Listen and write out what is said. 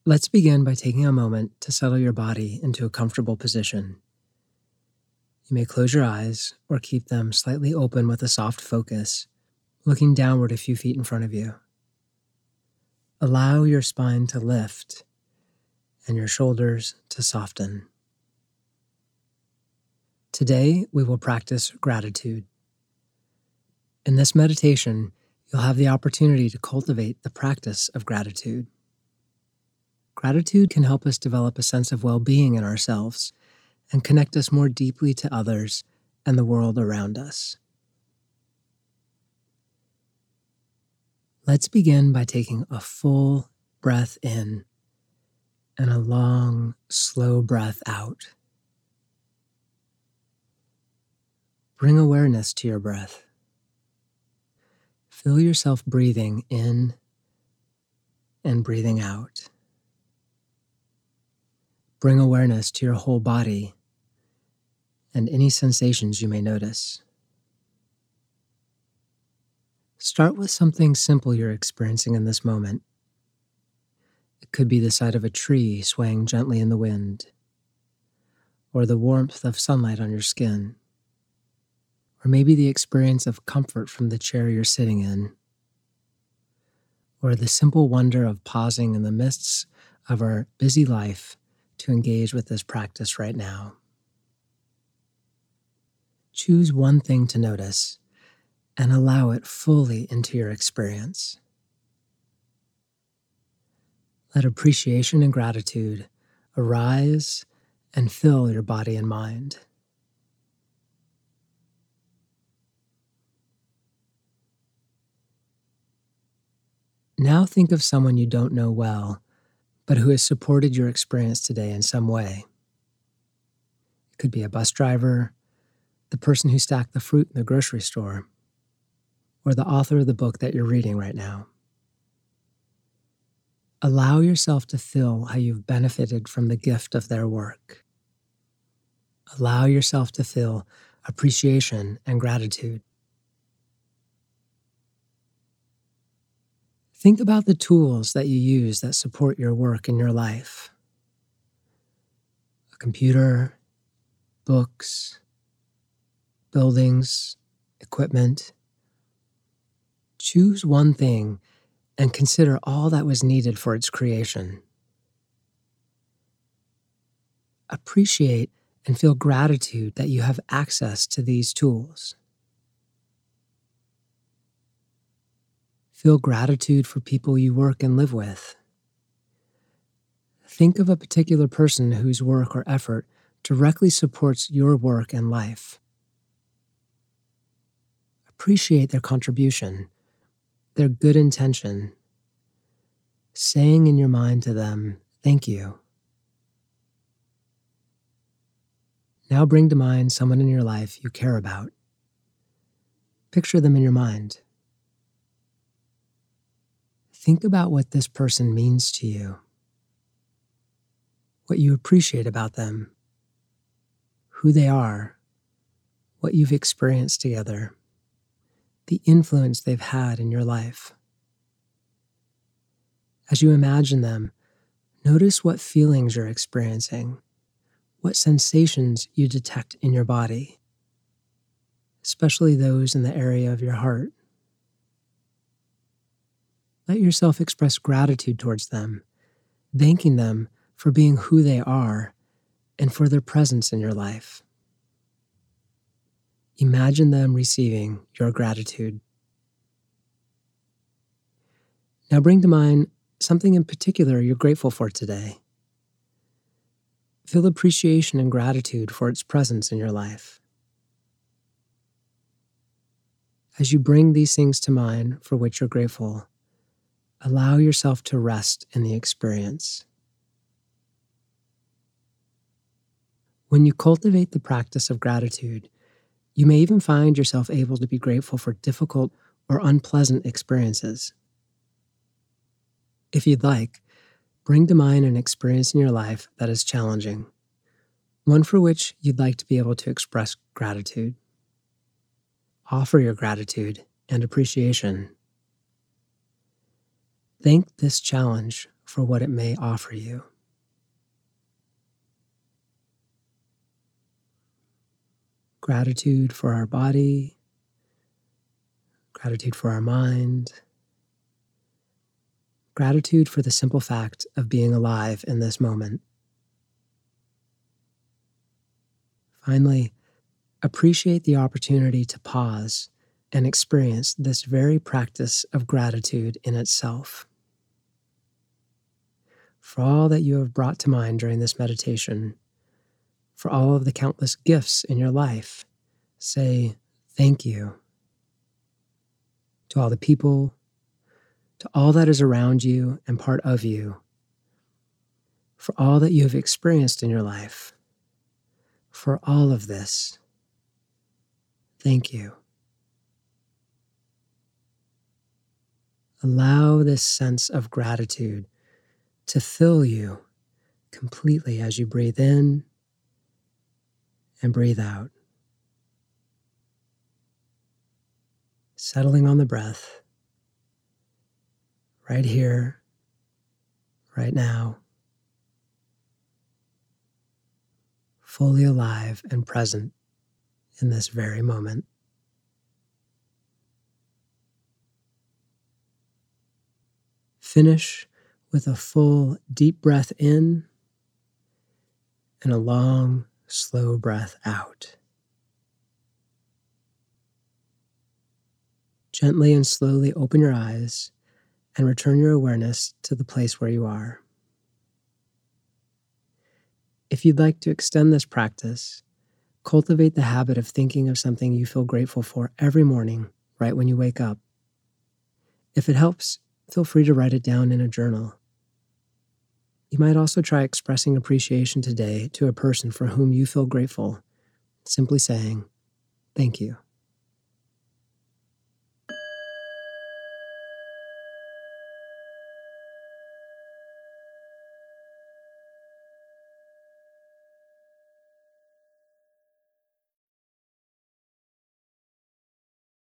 Let's begin by taking a moment to settle your body into a comfortable position. You may close your eyes or keep them slightly open with a soft focus, looking downward a few feet in front of you. Allow your spine to lift and your shoulders to soften. Today, we will practice gratitude. In this meditation, you'll have the opportunity to cultivate the practice of gratitude. Gratitude can help us develop a sense of well-being in ourselves and connect us more deeply to others and the world around us. Let's begin by taking a full breath in and a long, slow breath out. Bring awareness to your breath. Feel yourself breathing in and breathing out. Bring awareness to your whole body and any sensations you may notice. Start with something simple you're experiencing in this moment. It could be the sight of a tree swaying gently in the wind, or the warmth of sunlight on your skin, or maybe the experience of comfort from the chair you're sitting in, or the simple wonder of pausing in the midst of our busy life to engage with this practice right now. Choose one thing to notice and allow it fully into your experience. Let appreciation and gratitude arise and fill your body and mind. Now think of someone you don't know well, but who has supported your experience today in some way. It could be a bus driver, the person who stacked the fruit in the grocery store, or the author of the book that you're reading right now. Allow yourself to feel how you've benefited from the gift of their work. Allow yourself to feel appreciation and gratitude. Think about the tools that you use that support your work in your life. A computer, books, buildings, equipment. Choose one thing and consider all that was needed for its creation. Appreciate and feel gratitude that you have access to these tools. Feel gratitude for people you work and live with. Think of a particular person whose work or effort directly supports your work and life. Appreciate their contribution, their good intention, saying in your mind to them, "Thank you." Now bring to mind someone in your life you care about. Picture them in your mind. Think about what this person means to you, what you appreciate about them, who they are, what you've experienced together, the influence they've had in your life. As you imagine them, notice what feelings you're experiencing, what sensations you detect in your body, especially those in the area of your heart. Let yourself express gratitude towards them, thanking them for being who they are and for their presence in your life. Imagine them receiving your gratitude. Now bring to mind something in particular you're grateful for today. Feel appreciation and gratitude for its presence in your life. As you bring these things to mind for which you're grateful, allow yourself to rest in the experience. When you cultivate the practice of gratitude, you may even find yourself able to be grateful for difficult or unpleasant experiences. If you'd like, bring to mind an experience in your life that is challenging, one for which you'd like to be able to express gratitude. Offer your gratitude and appreciation. Thank this challenge for what it may offer you. Gratitude for our body, gratitude for our mind, gratitude for the simple fact of being alive in this moment. Finally, appreciate the opportunity to pause and experience this very practice of gratitude in itself. For all that you have brought to mind during this meditation, for all of the countless gifts in your life, say thank you. To all the people, to all that is around you and part of you, for all that you have experienced in your life, for all of this, thank you. Allow this sense of gratitude to fill you completely as you breathe in and breathe out. Settling on the breath, right here, right now, fully alive and present in this very moment. Finish with a full, deep breath in and a long, slow breath out. Gently and slowly open your eyes and return your awareness to the place where you are. If you'd like to extend this practice, cultivate the habit of thinking of something you feel grateful for every morning, right when you wake up. If it helps, feel free to write it down in a journal. You might also try expressing appreciation today to a person for whom you feel grateful, simply saying, "Thank you."